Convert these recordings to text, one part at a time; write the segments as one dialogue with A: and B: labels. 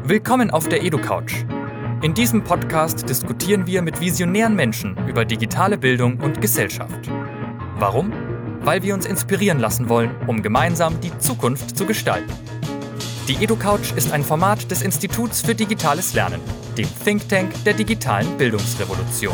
A: Willkommen auf der EduCouch. In diesem Podcast diskutieren wir mit visionären Menschen über digitale Bildung und Gesellschaft. Warum? Weil wir uns inspirieren lassen wollen, um gemeinsam die Zukunft zu gestalten. Die EduCouch ist ein Format des Instituts für digitales Lernen, dem Think Tank der digitalen Bildungsrevolution.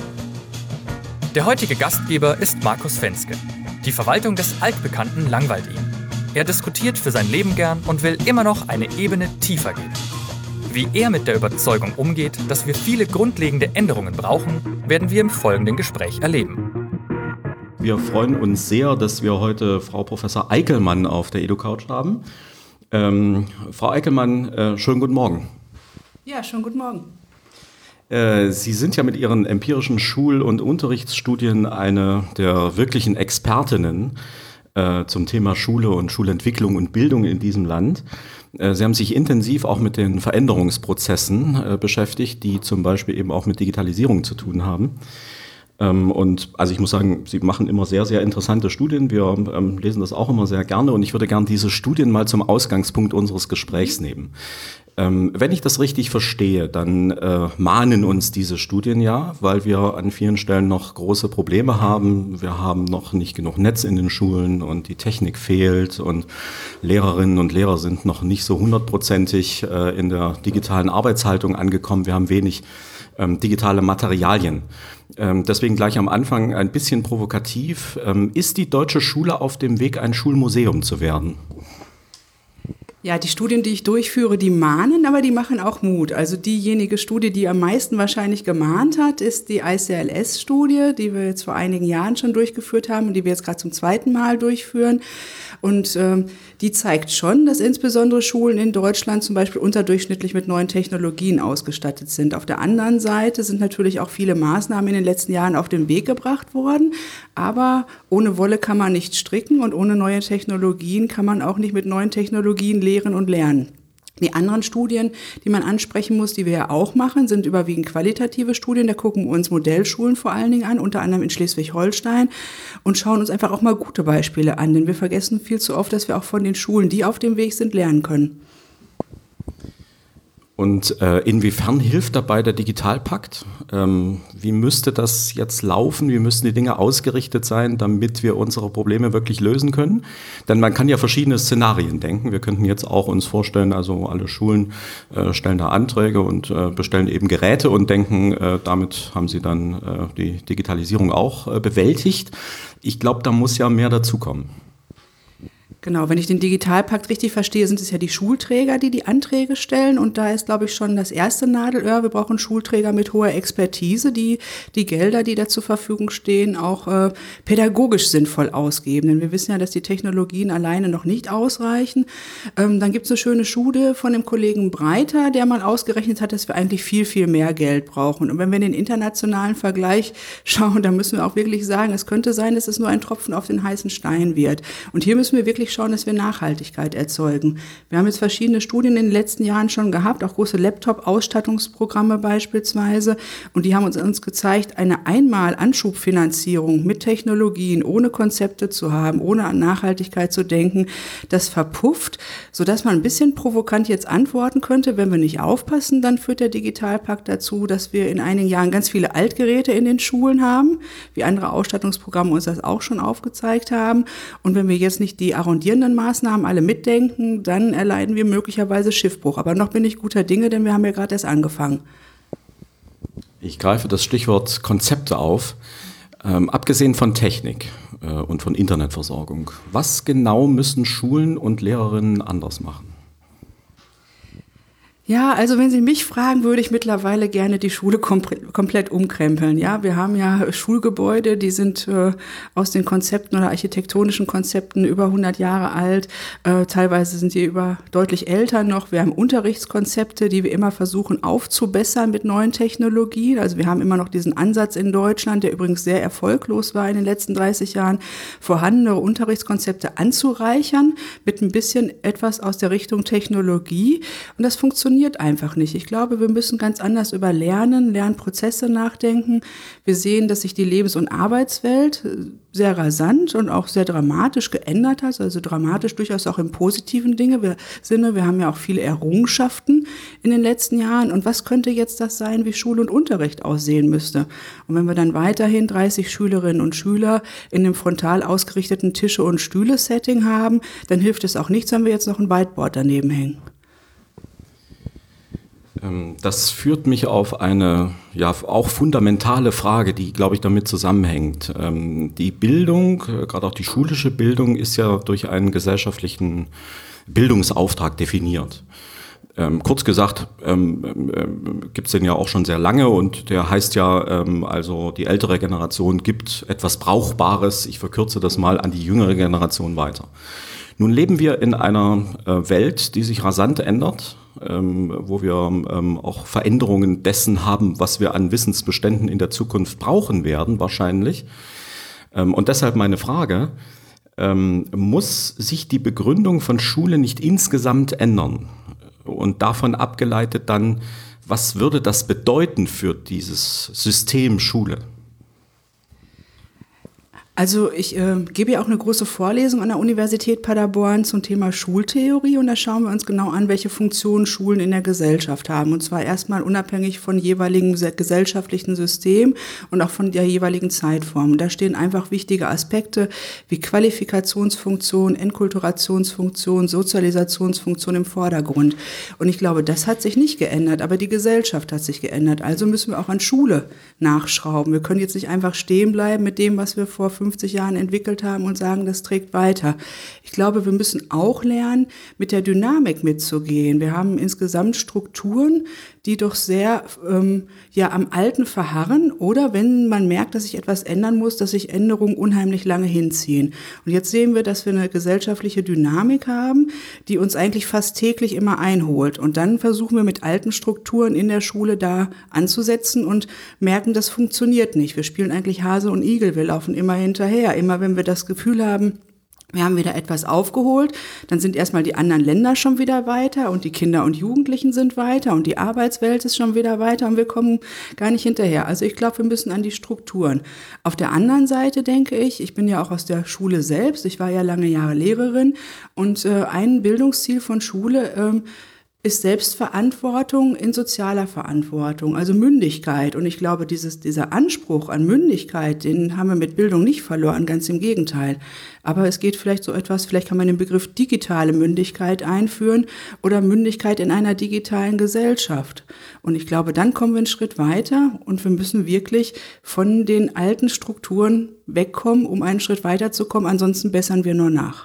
A: Der heutige Gastgeber ist Markus Fenske. Die Verwaltung des Altbekannten langweilt ihn. Er diskutiert für sein Leben gern und will immer noch eine Ebene tiefer gehen. Wie er mit der Überzeugung umgeht, dass wir viele grundlegende Änderungen brauchen, werden wir im folgenden Gespräch erleben.
B: Wir freuen uns sehr, dass wir heute Frau Professor Eickelmann auf der EduCouch haben. Frau Eickelmann, schönen guten Morgen.
C: Ja, schönen guten Morgen.
B: Sie sind ja mit Ihren empirischen Schul- und Unterrichtsstudien eine der wirklichen Expertinnen zum Thema Schule und Schulentwicklung und Bildung in diesem Land. Sie haben sich intensiv auch mit den Veränderungsprozessen beschäftigt, die zum Beispiel eben auch mit Digitalisierung zu tun haben. Und also ich muss sagen, Sie machen immer sehr, sehr interessante Studien. Wir lesen das auch immer sehr gerne und ich würde gerne diese Studien mal zum Ausgangspunkt unseres Gesprächs nehmen. Wenn ich das richtig verstehe, dann mahnen uns diese Studien ja, weil wir an vielen Stellen noch große Probleme haben. Wir haben noch nicht genug Netz in den Schulen und die Technik fehlt und Lehrerinnen und Lehrer sind noch nicht so 100%ig in der digitalen Arbeitshaltung angekommen. Wir haben wenig digitale Materialien. Deswegen gleich am Anfang ein bisschen provokativ. Ist die deutsche Schule auf dem Weg, ein Schulmuseum zu werden?
C: Ja, die Studien, die ich durchführe, die mahnen, aber die machen auch Mut. Also diejenige Studie, die am meisten wahrscheinlich gemahnt hat, ist die ICLS-Studie, die wir jetzt vor einigen Jahren schon durchgeführt haben und die wir jetzt gerade zum zweiten Mal durchführen. Und die zeigt schon, dass insbesondere Schulen in Deutschland zum Beispiel unterdurchschnittlich mit neuen Technologien ausgestattet sind. Auf der anderen Seite sind natürlich auch viele Maßnahmen in den letzten Jahren auf den Weg gebracht worden. Aber ohne Wolle kann man nicht stricken und ohne neue Technologien kann man auch nicht mit neuen Technologien lehren und lernen. Die anderen Studien, die man ansprechen muss, die wir ja auch machen, sind überwiegend qualitative Studien. Da gucken wir uns Modellschulen vor allen Dingen an, unter anderem in Schleswig-Holstein und schauen uns einfach auch mal gute Beispiele an. Denn wir vergessen viel zu oft, dass wir auch von den Schulen, die auf dem Weg sind, lernen können.
B: Und inwiefern hilft dabei der Digitalpakt? Wie müsste das jetzt laufen? Wie müssten die Dinge ausgerichtet sein, damit wir unsere Probleme wirklich lösen können? Denn man kann ja verschiedene Szenarien denken. Wir könnten jetzt auch uns vorstellen, also alle Schulen stellen da Anträge und bestellen eben Geräte und denken, damit haben sie dann die Digitalisierung auch bewältigt. Ich glaube, da muss ja mehr dazukommen.
C: Genau, wenn ich den Digitalpakt richtig verstehe, sind es ja die Schulträger, die die Anträge stellen. Und da ist, glaube ich, schon das erste Nadelöhr. Wir brauchen Schulträger mit hoher Expertise, die die Gelder, die da zur Verfügung stehen, auch pädagogisch sinnvoll ausgeben. Denn wir wissen ja, dass die Technologien alleine noch nicht ausreichen. Dann gibt es eine schöne Studie von dem Kollegen Breiter, der mal ausgerechnet hat, dass wir eigentlich viel, viel mehr Geld brauchen. Und wenn wir in den internationalen Vergleich schauen, dann müssen wir auch wirklich sagen, es könnte sein, dass es nur ein Tropfen auf den heißen Stein wird. Und hier müssen wir wirklich schauen, dass wir Nachhaltigkeit erzeugen. Wir haben jetzt verschiedene Studien in den letzten Jahren schon gehabt, auch große Laptop-Ausstattungsprogramme beispielsweise. Und die haben uns gezeigt, eine Einmal-Anschubfinanzierung mit Technologien, ohne Konzepte zu haben, ohne an Nachhaltigkeit zu denken, das verpufft, sodass man ein bisschen provokant jetzt antworten könnte, wenn wir nicht aufpassen, dann führt der Digitalpakt dazu, dass wir in einigen Jahren ganz viele Altgeräte in den Schulen haben, wie andere Ausstattungsprogramme uns das auch schon aufgezeigt haben. Und wenn wir jetzt nicht die arrondierenden Maßnahmen alle mitdenken, dann erleiden wir möglicherweise Schiffbruch. Aber noch bin ich guter Dinge, denn wir haben ja gerade erst angefangen.
B: Ich greife das Stichwort Konzepte auf. Abgesehen von Technik und von Internetversorgung, was genau müssen Schulen und Lehrerinnen anders machen?
C: Ja, also wenn Sie mich fragen, würde ich mittlerweile gerne die Schule komplett umkrempeln. Ja, wir haben ja Schulgebäude, die sind aus den Konzepten oder architektonischen Konzepten über 100 Jahre alt. Teilweise sind die deutlich älter noch. Wir haben Unterrichtskonzepte, die wir immer versuchen aufzubessern mit neuen Technologien. Also wir haben immer noch diesen Ansatz in Deutschland, der übrigens sehr erfolglos war in den letzten 30 Jahren, vorhandene Unterrichtskonzepte anzureichern mit ein bisschen etwas aus der Richtung Technologie. Und das funktioniert funktioniert einfach nicht. Ich glaube, wir müssen ganz anders über Lernprozesse nachdenken. Wir sehen, dass sich die Lebens- und Arbeitswelt sehr rasant und auch sehr dramatisch geändert hat, also dramatisch durchaus auch im positiven Sinne. Wir haben ja auch viele Errungenschaften in den letzten Jahren. Und was könnte jetzt das sein, wie Schule und Unterricht aussehen müsste? Und wenn wir dann weiterhin 30 Schülerinnen und Schüler in einem frontal ausgerichteten Tische- und Stühle-Setting haben, dann hilft es auch nichts, wenn wir jetzt noch ein Whiteboard daneben hängen.
B: Das führt mich auf eine auch fundamentale Frage, die, glaube ich, damit zusammenhängt. Die Bildung, gerade auch die schulische Bildung, ist ja durch einen gesellschaftlichen Bildungsauftrag definiert. Kurz gesagt, gibt es den ja auch schon sehr lange und der heißt ja, also die ältere Generation gibt etwas Brauchbares, ich verkürze das mal, an die jüngere Generation weiter. Nun leben wir in einer Welt, die sich rasant ändert, wo wir auch Veränderungen dessen haben, was wir an Wissensbeständen in der Zukunft brauchen werden, wahrscheinlich. Und deshalb meine Frage, muss sich die Begründung von Schule nicht insgesamt ändern? Und davon abgeleitet dann, was würde das bedeuten für dieses System Schule?
C: Also ich gebe ja auch eine große Vorlesung an der Universität Paderborn zum Thema Schultheorie und da schauen wir uns genau an, welche Funktionen Schulen in der Gesellschaft haben. Und zwar erstmal unabhängig von jeweiligen gesellschaftlichen System und auch von der jeweiligen Zeitform. Da stehen einfach wichtige Aspekte wie Qualifikationsfunktion, Enkulturationsfunktion, Sozialisationsfunktion im Vordergrund. Und ich glaube, das hat sich nicht geändert, aber die Gesellschaft hat sich geändert. Also müssen wir auch an Schule nachschrauben. Wir können jetzt nicht einfach stehen bleiben mit dem, was wir vor 50 Jahren entwickelt haben und sagen, das trägt weiter. Ich glaube, wir müssen auch lernen, mit der Dynamik mitzugehen. Wir haben insgesamt Strukturen, die doch sehr am Alten verharren oder wenn man merkt, dass sich etwas ändern muss, dass sich Änderungen unheimlich lange hinziehen. Und jetzt sehen wir, dass wir eine gesellschaftliche Dynamik haben, die uns eigentlich fast täglich immer einholt. Und dann versuchen wir mit alten Strukturen in der Schule da anzusetzen und merken, das funktioniert nicht. Wir spielen eigentlich Hase und Igel, wir laufen immer hinterher. Immer wenn wir das Gefühl haben, wir haben wieder etwas aufgeholt, dann sind erstmal die anderen Länder schon wieder weiter und die Kinder und Jugendlichen sind weiter und die Arbeitswelt ist schon wieder weiter und wir kommen gar nicht hinterher. Also ich glaube, wir müssen an die Strukturen. Auf der anderen Seite denke ich bin ja auch aus der Schule selbst, ich war ja lange Jahre Lehrerin und ein Bildungsziel von Schule ist Selbstverantwortung in sozialer Verantwortung, also Mündigkeit. Und ich glaube, dieser Anspruch an Mündigkeit, den haben wir mit Bildung nicht verloren, ganz im Gegenteil. Aber es geht vielleicht kann man den Begriff digitale Mündigkeit einführen oder Mündigkeit in einer digitalen Gesellschaft. Und ich glaube, dann kommen wir einen Schritt weiter und wir müssen wirklich von den alten Strukturen wegkommen, um einen Schritt weiterzukommen. Ansonsten bessern wir nur nach.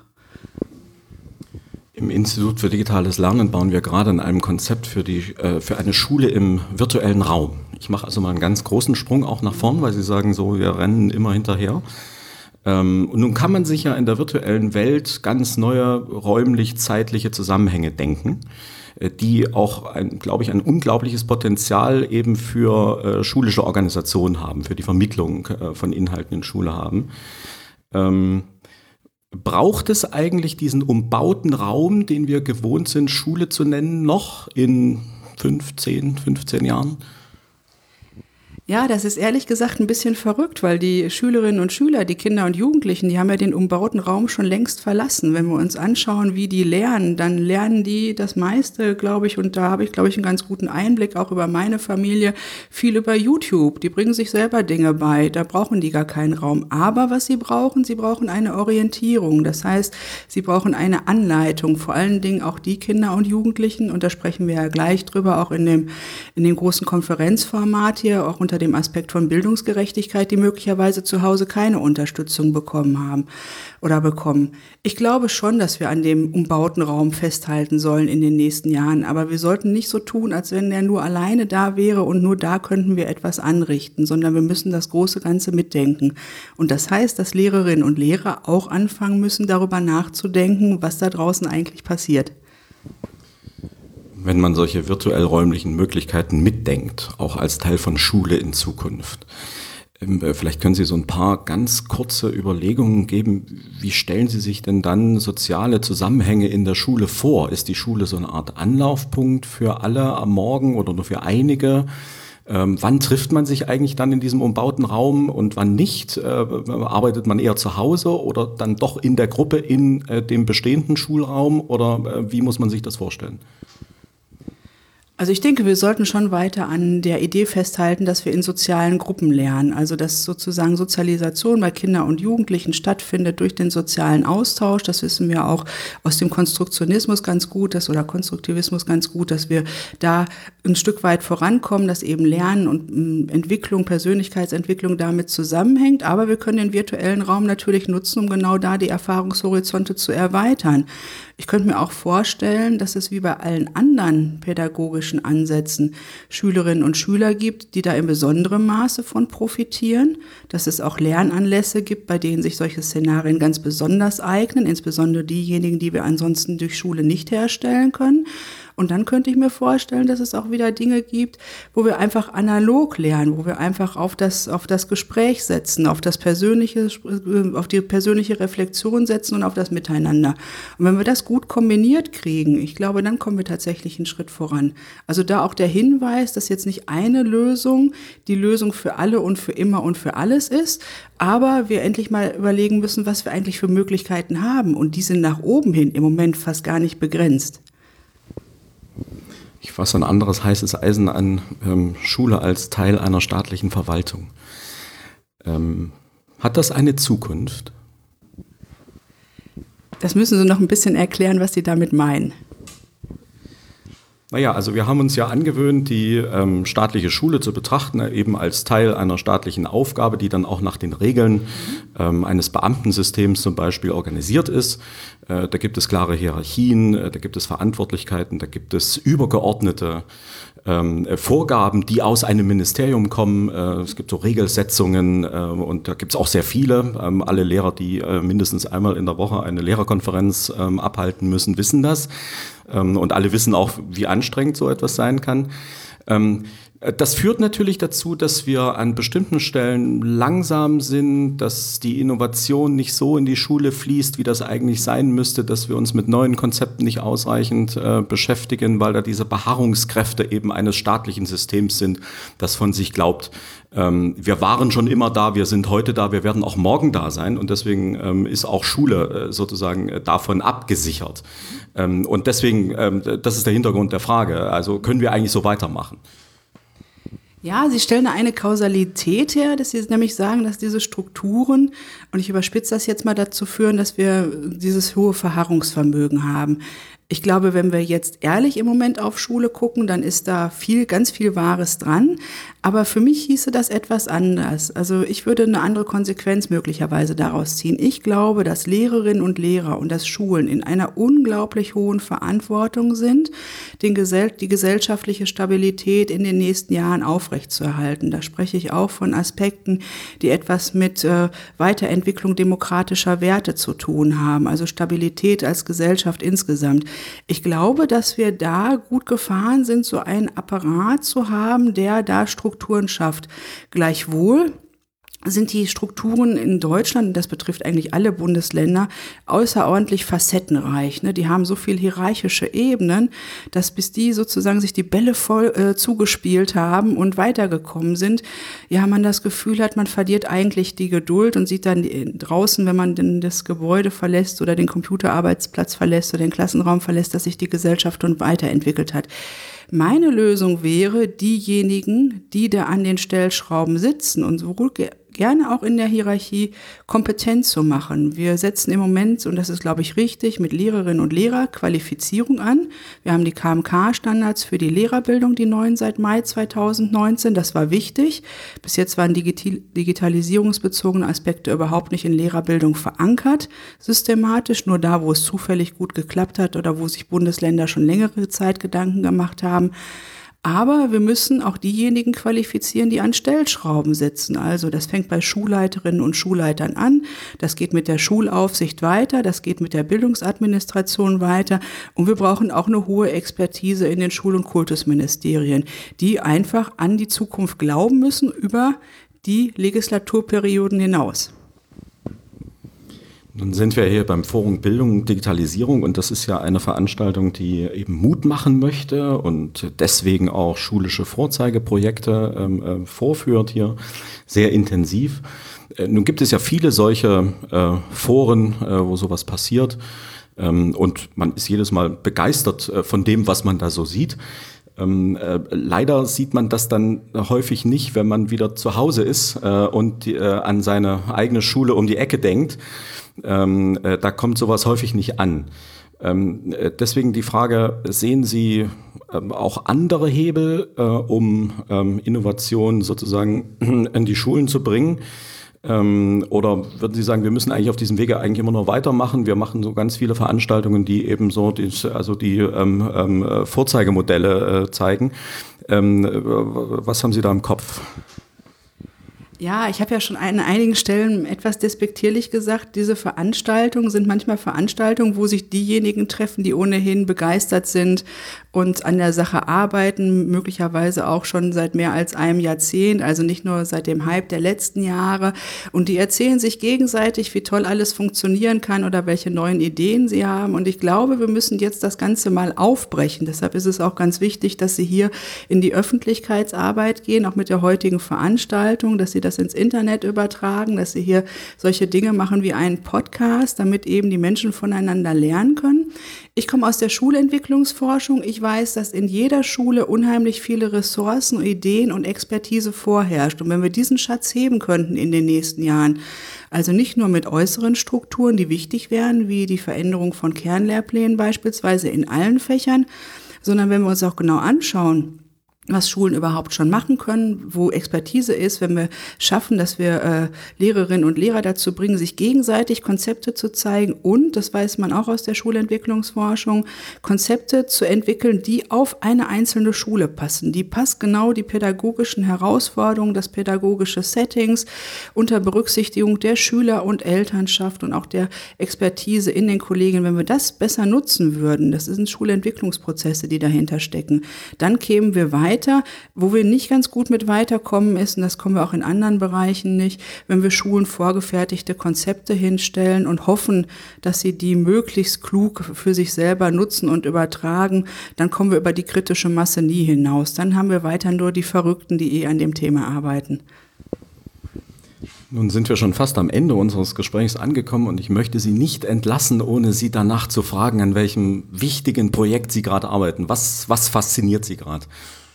B: Im Institut für digitales Lernen bauen wir gerade an einem Konzept für eine Schule im virtuellen Raum. Ich mache also mal einen ganz großen Sprung auch nach vorn, weil Sie sagen so, wir rennen immer hinterher. Und nun kann man sich ja in der virtuellen Welt ganz neue räumlich-zeitliche Zusammenhänge denken, die auch, glaube ich, ein unglaubliches Potenzial eben für schulische Organisationen haben, für die Vermittlung von Inhalten in Schule haben. Braucht es eigentlich diesen umbauten Raum, den wir gewohnt sind, Schule zu nennen, noch in 15 Jahren?
C: Ja, das ist ehrlich gesagt ein bisschen verrückt, weil die Schülerinnen und Schüler, die Kinder und Jugendlichen, die haben ja den umbauten Raum schon längst verlassen. Wenn wir uns anschauen, wie die lernen, dann lernen die das meiste, glaube ich, und da habe ich, glaube ich, einen ganz guten Einblick auch über meine Familie, viel über YouTube. Die bringen sich selber Dinge bei, da brauchen die gar keinen Raum. Aber was sie brauchen eine Orientierung. Das heißt, sie brauchen eine Anleitung, vor allen Dingen auch die Kinder und Jugendlichen, und da sprechen wir ja gleich drüber, auch in dem großen Konferenzformat hier, auch unter dem Aspekt von Bildungsgerechtigkeit, die möglicherweise zu Hause keine Unterstützung bekommen haben oder bekommen. Ich glaube schon, dass wir an dem umbauten Raum festhalten sollen in den nächsten Jahren, aber wir sollten nicht so tun, als wenn der nur alleine da wäre und nur da könnten wir etwas anrichten, sondern wir müssen das große Ganze mitdenken. Und das heißt, dass Lehrerinnen und Lehrer auch anfangen müssen, darüber nachzudenken, was da draußen eigentlich passiert.
B: Wenn man solche virtuell räumlichen Möglichkeiten mitdenkt, auch als Teil von Schule in Zukunft. Vielleicht können Sie so ein paar ganz kurze Überlegungen geben. Wie stellen Sie sich denn dann soziale Zusammenhänge in der Schule vor? Ist die Schule so eine Art Anlaufpunkt für alle am Morgen oder nur für einige? Wann trifft man sich eigentlich dann in diesem umbauten Raum und wann nicht? Arbeitet man eher zu Hause oder dann doch in der Gruppe in dem bestehenden Schulraum? Oder wie muss man sich das vorstellen?
C: Also ich denke, wir sollten schon weiter an der Idee festhalten, dass wir in sozialen Gruppen lernen. Also dass sozusagen Sozialisation bei Kindern und Jugendlichen stattfindet durch den sozialen Austausch. Das wissen wir auch aus dem Konstruktionismus ganz gut, oder Konstruktivismus ganz gut, dass wir da ein Stück weit vorankommen, dass eben Lernen und Entwicklung, Persönlichkeitsentwicklung damit zusammenhängt. Aber wir können den virtuellen Raum natürlich nutzen, um genau da die Erfahrungshorizonte zu erweitern. Ich könnte mir auch vorstellen, dass es wie bei allen anderen pädagogischen Ansätzen Schülerinnen und Schüler gibt, die da in besonderem Maße von profitieren, dass es auch Lernanlässe gibt, bei denen sich solche Szenarien ganz besonders eignen, insbesondere diejenigen, die wir ansonsten durch Schule nicht herstellen können. Und dann könnte ich mir vorstellen, dass es auch wieder Dinge gibt, wo wir einfach analog lernen, wo wir einfach auf das Gespräch setzen, auf die persönliche Reflexion setzen und auf das Miteinander. Und wenn wir das gut kombiniert kriegen, ich glaube, dann kommen wir tatsächlich einen Schritt voran. Also da auch der Hinweis, dass jetzt nicht eine Lösung die Lösung für alle und für immer und für alles ist, aber wir endlich mal überlegen müssen, was wir eigentlich für Möglichkeiten haben. Und die sind nach oben hin im Moment fast gar nicht begrenzt.
B: Ich fasse ein anderes heißes Eisen an, Schule als Teil einer staatlichen Verwaltung. Hat das eine Zukunft?
C: Das müssen Sie noch ein bisschen erklären, was Sie damit meinen.
B: Naja, also wir haben uns ja angewöhnt, die staatliche Schule zu betrachten, eben als Teil einer staatlichen Aufgabe, die dann auch nach den Regeln eines Beamtensystems zum Beispiel organisiert ist. Da gibt es klare Hierarchien, da gibt es Verantwortlichkeiten, da gibt es übergeordnete Vorgaben, die aus einem Ministerium kommen. Es gibt so Regelsetzungen und da gibt es auch sehr viele. Alle Lehrer, die mindestens einmal in der Woche eine Lehrerkonferenz abhalten müssen, wissen das. Und alle wissen auch, wie anstrengend so etwas sein kann. Das führt natürlich dazu, dass wir an bestimmten Stellen langsam sind, dass die Innovation nicht so in die Schule fließt, wie das eigentlich sein müsste, dass wir uns mit neuen Konzepten nicht ausreichend beschäftigen, weil da diese Beharrungskräfte eben eines staatlichen Systems sind, das von sich glaubt, wir waren schon immer da, wir sind heute da, wir werden auch morgen da sein und deswegen ist auch Schule sozusagen davon abgesichert. Und deswegen, das ist der Hintergrund der Frage, also können wir eigentlich so weitermachen?
C: Ja, Sie stellen eine Kausalität her, dass Sie nämlich sagen, dass diese Strukturen, und ich überspitze das jetzt mal, dazu führen, dass wir dieses hohe Verharrungsvermögen haben. Ich glaube, wenn wir jetzt ehrlich im Moment auf Schule gucken, dann ist da ganz viel Wahres dran. Aber für mich hieße das etwas anders. Also ich würde eine andere Konsequenz möglicherweise daraus ziehen. Ich glaube, dass Lehrerinnen und Lehrer und dass Schulen in einer unglaublich hohen Verantwortung sind, die gesellschaftliche Stabilität in den nächsten Jahren aufrechtzuerhalten. Da spreche ich auch von Aspekten, die etwas mit Weiterentwicklung demokratischer Werte zu tun haben. Also Stabilität als Gesellschaft insgesamt. Ich glaube, dass wir da gut gefahren sind, so einen Apparat zu haben, der da Strukturen schafft. Gleichwohl sind die Strukturen in Deutschland, und das betrifft eigentlich alle Bundesländer, außerordentlich facettenreich. Ne? Die haben so viel hierarchische Ebenen, dass bis die sozusagen sich die Bälle voll zugespielt haben und weitergekommen sind, ja, man das Gefühl hat, man verliert eigentlich die Geduld und sieht dann draußen, wenn man denn das Gebäude verlässt oder den Computerarbeitsplatz verlässt oder den Klassenraum verlässt, dass sich die Gesellschaft und weiterentwickelt hat. Meine Lösung wäre, diejenigen, die da an den Stellschrauben sitzen und sowohl gerne auch in der Hierarchie kompetent zu machen. Wir setzen im Moment, und das ist, glaube ich, richtig, mit Lehrerinnen und Lehrer Qualifizierung an. Wir haben die KMK-Standards für die Lehrerbildung, die neuen seit Mai 2019. Das war wichtig. Bis jetzt waren digitalisierungsbezogene Aspekte überhaupt nicht in Lehrerbildung verankert, systematisch, nur da, wo es zufällig gut geklappt hat oder wo sich Bundesländer schon längere Zeit Gedanken gemacht haben. Aber wir müssen auch diejenigen qualifizieren, die an Stellschrauben sitzen. Also das fängt bei Schulleiterinnen und Schulleitern an, das geht mit der Schulaufsicht weiter, das geht mit der Bildungsadministration weiter und wir brauchen auch eine hohe Expertise in den Schul- und Kultusministerien, die einfach an die Zukunft glauben müssen über die Legislaturperioden hinaus.
B: Nun sind wir hier beim Forum Bildung und Digitalisierung und das ist ja eine Veranstaltung, die eben Mut machen möchte und deswegen auch schulische Vorzeigeprojekte vorführt hier, sehr intensiv. Nun gibt es ja viele solche Foren, wo sowas passiert und man ist jedes Mal begeistert von dem, was man da so sieht. Leider sieht man das dann häufig nicht, wenn man wieder zu Hause ist und an seine eigene Schule um die Ecke denkt. Da kommt sowas häufig nicht an. Deswegen die Frage, sehen Sie auch andere Hebel, um Innovation sozusagen in die Schulen zu bringen? Oder würden Sie sagen, wir müssen eigentlich auf diesem Wege eigentlich immer noch weitermachen? Wir machen so ganz viele Veranstaltungen, die eben so die Vorzeigemodelle zeigen. Was haben Sie da im Kopf?
C: Ja, ich habe ja schon an einigen Stellen etwas despektierlich gesagt, diese Veranstaltungen sind manchmal Veranstaltungen, wo sich diejenigen treffen, die ohnehin begeistert sind und an der Sache arbeiten, möglicherweise auch schon seit mehr als einem Jahrzehnt, also nicht nur seit dem Hype der letzten Jahre. Und die erzählen sich gegenseitig, wie toll alles funktionieren kann oder welche neuen Ideen sie haben. Und ich glaube, wir müssen jetzt das Ganze mal aufbrechen. Deshalb ist es auch ganz wichtig, dass Sie hier in die Öffentlichkeitsarbeit gehen, auch mit der heutigen Veranstaltung, dass Sie das ins Internet übertragen, dass Sie hier solche Dinge machen wie einen Podcast, damit eben die Menschen voneinander lernen können. Ich komme aus der Schulentwicklungsforschung. Ich weiß, dass in jeder Schule unheimlich viele Ressourcen, Ideen und Expertise vorherrscht. Und wenn wir diesen Schatz heben könnten in den nächsten Jahren, also nicht nur mit äußeren Strukturen, die wichtig wären, wie die Veränderung von Kernlehrplänen beispielsweise in allen Fächern, sondern wenn wir uns auch genau anschauen, was Schulen überhaupt schon machen können, wo Expertise ist, wenn wir schaffen, dass wir Lehrerinnen und Lehrer dazu bringen, sich gegenseitig Konzepte zu zeigen und, das weiß man auch aus der Schulentwicklungsforschung, Konzepte zu entwickeln, die auf eine einzelne Schule passen. Die passgenau die pädagogischen Herausforderungen, das pädagogische Settings unter Berücksichtigung der Schüler und Elternschaft und auch der Expertise in den Kolleginnen. Wenn wir das besser nutzen würden, das sind Schulentwicklungsprozesse, die dahinter stecken, dann kämen wir weiter. Wo wir nicht ganz gut mit weiterkommen ist, und das kommen wir auch in anderen Bereichen nicht, wenn wir Schulen vorgefertigte Konzepte hinstellen und hoffen, dass sie die möglichst klug für sich selber nutzen und übertragen, dann kommen wir über die kritische Masse nie hinaus. Dann haben wir weiter nur die Verrückten, die an dem Thema arbeiten.
B: Nun sind wir schon fast am Ende unseres Gesprächs angekommen und ich möchte Sie nicht entlassen, ohne Sie danach zu fragen, an welchem wichtigen Projekt Sie gerade arbeiten. Was fasziniert Sie gerade?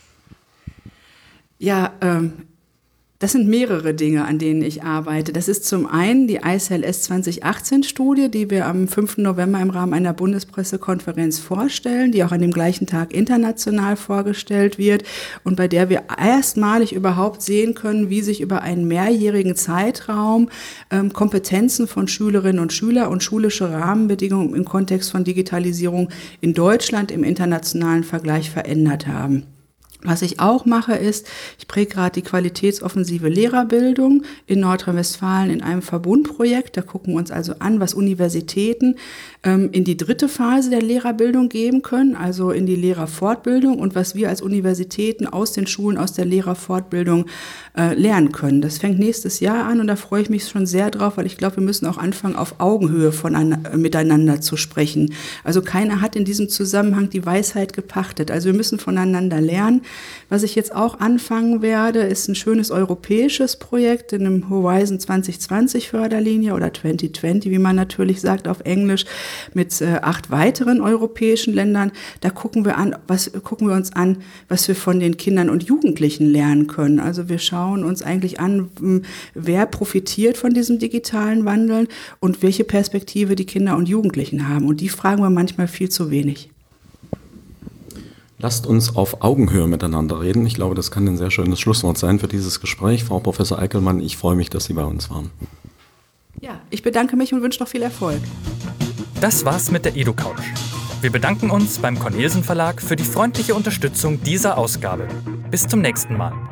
C: Ja, das sind mehrere Dinge, an denen ich arbeite. Das ist zum einen die ICLS 2018-Studie, die wir am 5. November im Rahmen einer Bundespressekonferenz vorstellen, die auch an dem gleichen Tag international vorgestellt wird und bei der wir erstmalig überhaupt sehen können, wie sich über einen mehrjährigen Zeitraum Kompetenzen von Schülerinnen und Schülern und schulische Rahmenbedingungen im Kontext von Digitalisierung in Deutschland im internationalen Vergleich verändert haben. Was ich auch mache ist, ich präge gerade die qualitätsoffensive Lehrerbildung in Nordrhein-Westfalen in einem Verbundprojekt. Da gucken wir uns also an, was Universitäten in die dritte Phase der Lehrerbildung geben können, also in die Lehrerfortbildung und was wir als Universitäten aus den Schulen, aus der Lehrerfortbildung lernen können. Das fängt nächstes Jahr an und da freue ich mich schon sehr drauf, weil ich glaube, wir müssen auch anfangen, auf Augenhöhe miteinander zu sprechen. Also keiner hat in diesem Zusammenhang die Weisheit gepachtet. Also wir müssen voneinander lernen. Was ich jetzt auch anfangen werde, ist ein schönes europäisches Projekt in einem Horizon 2020 Förderlinie oder 2020, wie man natürlich sagt auf Englisch, mit 8 weiteren europäischen Ländern. Da gucken wir uns an, was wir von den Kindern und Jugendlichen lernen können. Also wir schauen uns eigentlich an, wer profitiert von diesem digitalen Wandel und welche Perspektive die Kinder und Jugendlichen haben. Und die fragen wir manchmal viel zu wenig.
B: Lasst uns auf Augenhöhe miteinander reden. Ich glaube, das kann ein sehr schönes Schlusswort sein für dieses Gespräch. Frau Professor Eickelmann, ich freue mich, dass Sie bei uns waren.
C: Ja, ich bedanke mich und wünsche noch viel Erfolg.
A: Das war's mit der EduCouch. Wir bedanken uns beim Cornelsen Verlag für die freundliche Unterstützung dieser Ausgabe. Bis zum nächsten Mal.